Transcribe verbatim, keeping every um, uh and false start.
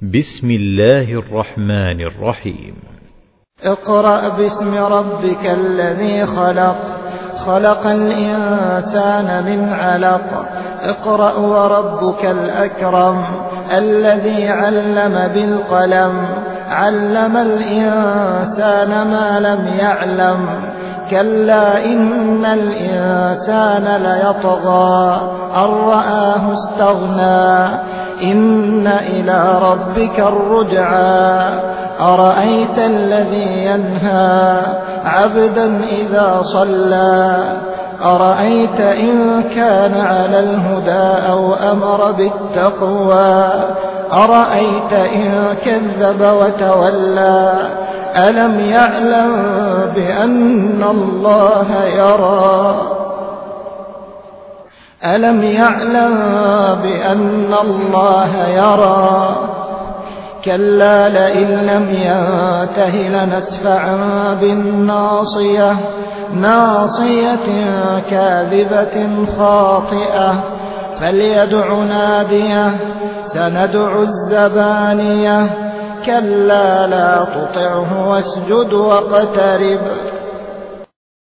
بسم الله الرحمن الرحيم. اقرأ باسم ربك الذي خلق خلق الإنسان من علق اقرأ وربك الأكرم الذي علم بالقلم علم الإنسان ما لم يعلم كلا إن الإنسان ليطغى أن رآه استغنى إن إلى ربك الرجعى أرأيت الذي ينهى عبدا إذا صلى أرأيت إن كان على الهدى أو أمر بالتقوى أرأيت إن كذب وتولى ألم يعلم بأن الله يرى ألم يعلم بأن الله يرى كلا لئن لم ينته لنسفعا بالناصية ناصية كاذبة خاطئة فليدع ناديه سندع الزبانية كلا لا تطعه واسجد واقترب